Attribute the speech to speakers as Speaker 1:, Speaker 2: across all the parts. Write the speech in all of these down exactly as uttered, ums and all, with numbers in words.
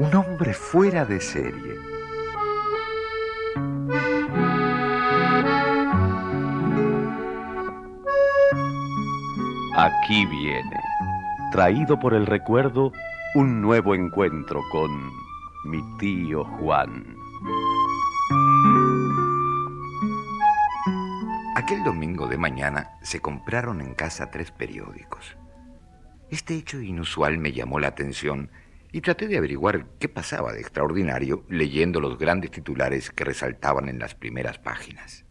Speaker 1: Un hombre fuera de serie. Aquí viene, traído por el recuerdo, un nuevo encuentro con mi tío Juan.
Speaker 2: Aquel domingo de mañana se compraron en casa tres periódicos. Este hecho inusual me llamó la atención y traté de averiguar qué pasaba de extraordinario leyendo los grandes titulares que resaltaban en las primeras páginas.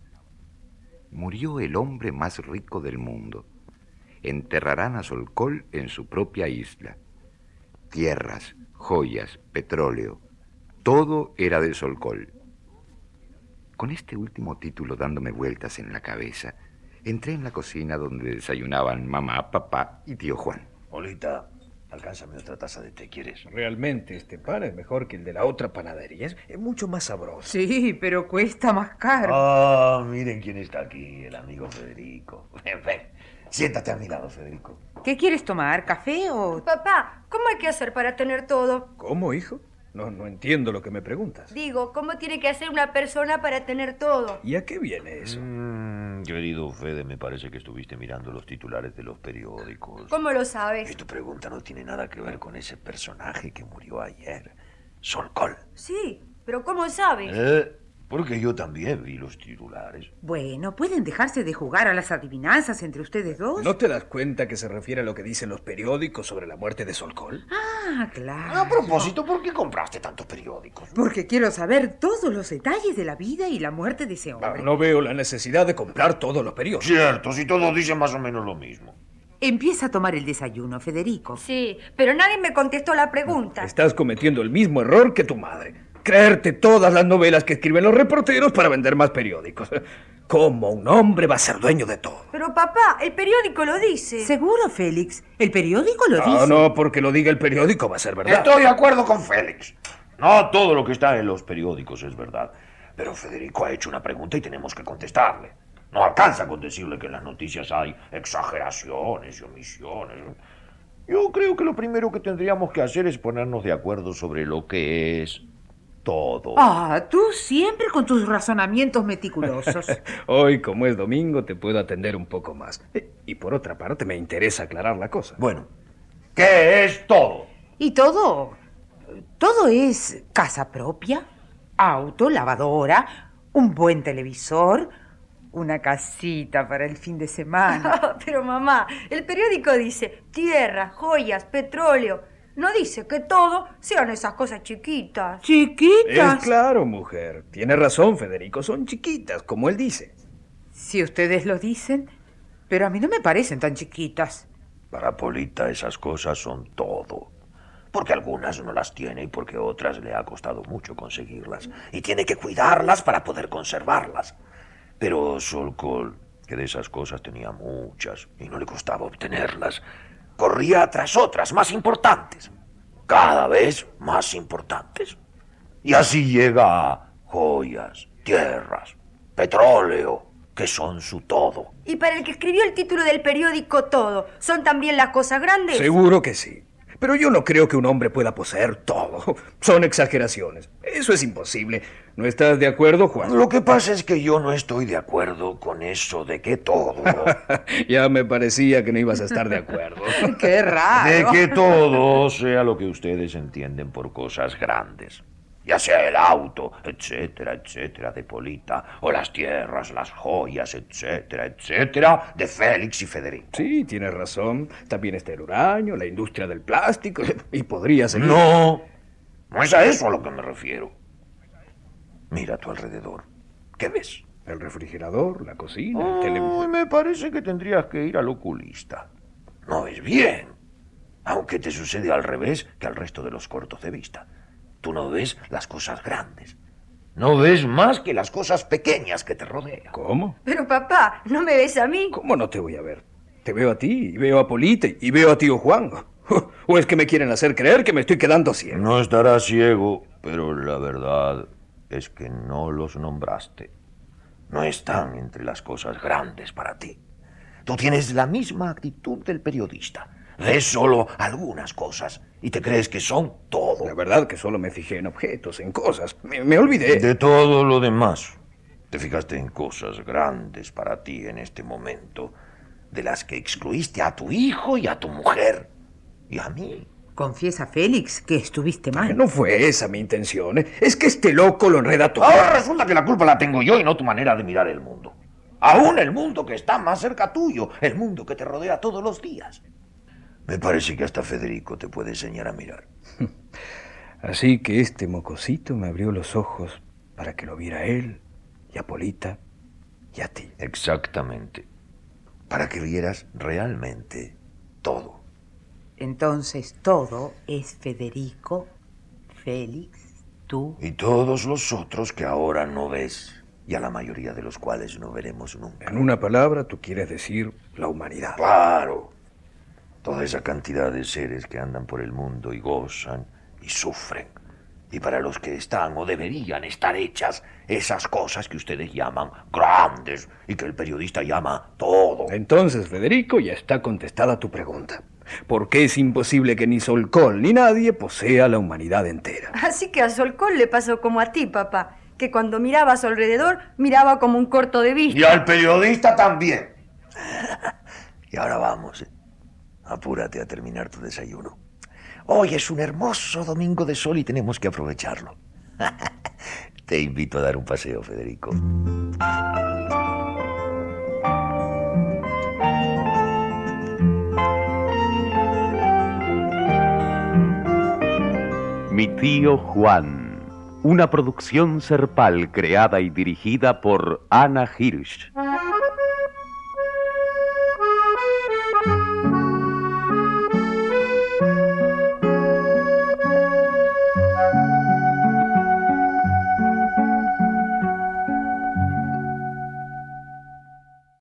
Speaker 2: Murió el hombre más rico del mundo. Enterrarán a Solcol en su propia isla. Tierras, joyas, petróleo, todo era de Solcol. Con este último título dándome vueltas en la cabeza, entré en la cocina donde desayunaban mamá, papá y tío Juan.
Speaker 3: Olita, alcánzame otra taza de té, ¿quieres?
Speaker 4: Realmente este pan es mejor que el de la otra panadería. Es, es mucho más sabroso.
Speaker 5: Sí, pero cuesta más caro.
Speaker 3: Ah, miren quién está aquí, el amigo Federico. Ven, ven, siéntate a mi lado, Federico.
Speaker 5: ¿Qué quieres tomar? ¿Café o...?
Speaker 6: Papá, ¿cómo hay que hacer para tener todo?
Speaker 4: ¿Cómo, hijo? No, no entiendo lo que me preguntas.
Speaker 6: Digo, ¿cómo tiene que hacer una persona para tener todo?
Speaker 4: ¿Y a qué viene eso?
Speaker 3: Mm, querido Fede, me parece que estuviste mirando los titulares de los periódicos.
Speaker 6: ¿Cómo lo sabes?
Speaker 3: Y tu pregunta no tiene nada que ver con ese personaje que murió ayer, Solcol.
Speaker 6: Sí, pero ¿cómo sabes?
Speaker 3: ¿Eh? Porque yo también vi los titulares.
Speaker 5: Bueno, ¿pueden dejarse de jugar a las adivinanzas entre ustedes dos?
Speaker 4: ¿No te das cuenta que se refiere a lo que dicen los periódicos sobre la muerte de Solcol?
Speaker 5: Ah, claro.
Speaker 3: A propósito, ¿por qué compraste tantos periódicos?
Speaker 5: Porque quiero saber todos los detalles de la vida y la muerte de ese hombre.
Speaker 4: Ah, no veo la necesidad de comprar todos los periódicos.
Speaker 3: Cierto, si todos dicen más o menos lo mismo.
Speaker 5: Empieza a tomar el desayuno, Federico.
Speaker 6: Sí, pero nadie me contestó la pregunta.
Speaker 4: Estás cometiendo el mismo error que tu madre. Creerte todas las novelas que escriben los reporteros para vender más periódicos. ¿Cómo un hombre va a ser dueño de todo?
Speaker 6: Pero papá, el periódico lo dice.
Speaker 5: ¿Seguro, Félix? ¿El periódico lo
Speaker 4: No,
Speaker 5: dice?
Speaker 4: no, porque lo diga el periódico va a ser verdad.
Speaker 3: Estoy de acuerdo con Félix. No todo lo que está en los periódicos es verdad. Pero Federico ha hecho una pregunta y tenemos que contestarle. No alcanza con decirle que en las noticias hay exageraciones y omisiones. Yo creo que lo primero que tendríamos que hacer es ponernos de acuerdo sobre lo que es todo.
Speaker 5: Ah, tú siempre con tus razonamientos meticulosos.
Speaker 4: Hoy, como es domingo, te puedo atender un poco más. Y por otra parte, me interesa aclarar la cosa.
Speaker 3: Bueno, ¿qué es todo?
Speaker 5: ¿Y todo? Todo es casa propia, auto, lavadora, un buen televisor, una casita para el fin de semana.
Speaker 6: Pero mamá, el periódico dice tierra, joyas, petróleo. No dice que todo sean esas cosas chiquitas.
Speaker 5: ¿Chiquitas?
Speaker 4: Es claro, mujer. Tiene razón, Federico. Son chiquitas, como él dice.
Speaker 5: Si ustedes lo dicen, pero a mí no me parecen tan chiquitas.
Speaker 3: Para Polita esas cosas son todo. Porque algunas no las tiene y porque otras le ha costado mucho conseguirlas. Y tiene que cuidarlas para poder conservarlas. Pero Solcol, que de esas cosas tenía muchas y no le costaba obtenerlas, corría tras otras más importantes, cada vez más importantes. Y así llega a joyas, tierras, petróleo, que son su todo.
Speaker 6: Y para el que escribió el título del periódico Todo, ¿son también las cosas grandes?
Speaker 4: Seguro que sí. Pero yo no creo que un hombre pueda poseer todo. Son exageraciones. Eso es imposible. ¿No estás de acuerdo, Juan?
Speaker 3: Lo que pasa es que yo no estoy de acuerdo con eso de que todo...
Speaker 4: Ya me parecía que no ibas a estar de acuerdo.
Speaker 5: ¡Qué raro!
Speaker 3: De que todo sea lo que ustedes entienden por cosas grandes. Ya sea el auto, etcétera, etcétera, de Polita, o las tierras, las joyas, etcétera, etcétera, de Félix y Federico.
Speaker 4: Sí, tienes razón. También está el uranio, la industria del plástico, y podría seguir.
Speaker 3: No, no es a eso a lo que me refiero. Mira a tu alrededor. ¿Qué ves?
Speaker 4: El refrigerador, la cocina, el
Speaker 3: Oh,
Speaker 4: televisor.
Speaker 3: me parece que tendrías que ir al oculista. No ves bien. Aunque te sucede al revés que al resto de los cortos de vista. Tú no ves las cosas grandes. No ves más que las cosas pequeñas que te rodean.
Speaker 4: ¿Cómo?
Speaker 6: Pero papá, ¿no me ves a mí?
Speaker 4: ¿Cómo no te voy a ver? Te veo a ti, y veo a Polita, y veo a tío Juan. ¿O es que me quieren hacer creer que me estoy quedando ciego?
Speaker 3: No estarás ciego, pero la verdad es que no los nombraste. No están entre las cosas grandes para ti. Tú tienes la misma actitud del periodista. Ves solo algunas cosas y te crees que son todo.
Speaker 4: La verdad que solo me fijé en objetos, en cosas. Me, me olvidé.
Speaker 3: De todo lo demás. Te fijaste en cosas grandes para ti en este momento, de las que excluiste a tu hijo y a tu mujer. Y a mí.
Speaker 5: Confiesa, Félix, que estuviste mal.
Speaker 4: No fue esa mi intención. ¿eh? Es que este loco lo enreda todo.
Speaker 3: Ahora resulta que la culpa la tengo yo y no tu manera de mirar el mundo. Aún el mundo que está más cerca tuyo, el mundo que te rodea todos los días. Me parece que hasta Federico te puede enseñar a mirar.
Speaker 4: Así que este mocosito me abrió los ojos para que lo viera a él, y a Polita, y a ti.
Speaker 3: Exactamente. Para que vieras realmente todo.
Speaker 5: Entonces todo es Federico, Félix, tú.
Speaker 3: Y todos los otros que ahora no ves, y a la mayoría de los cuales no veremos nunca.
Speaker 4: En una palabra, tú quieres decir la humanidad.
Speaker 3: Claro. Toda esa cantidad de seres que andan por el mundo y gozan y sufren. Y para los que están o deberían estar hechas esas cosas que ustedes llaman grandes y que el periodista llama todo.
Speaker 4: Entonces, Federico, ya está contestada tu pregunta. ¿Por qué es imposible que ni Solcol ni nadie posea la humanidad entera?
Speaker 6: Así que a Solcol le pasó como a ti, papá, que cuando miraba a su alrededor miraba como un corto de vista.
Speaker 3: Y al periodista también. Y ahora vamos, ¿eh? Apúrate a terminar tu desayuno. Hoy es un hermoso domingo de sol y tenemos que aprovecharlo. Te invito a dar un paseo, Federico.
Speaker 1: Mi tío Juan, una producción Serpal creada y dirigida por Ana Hirsch.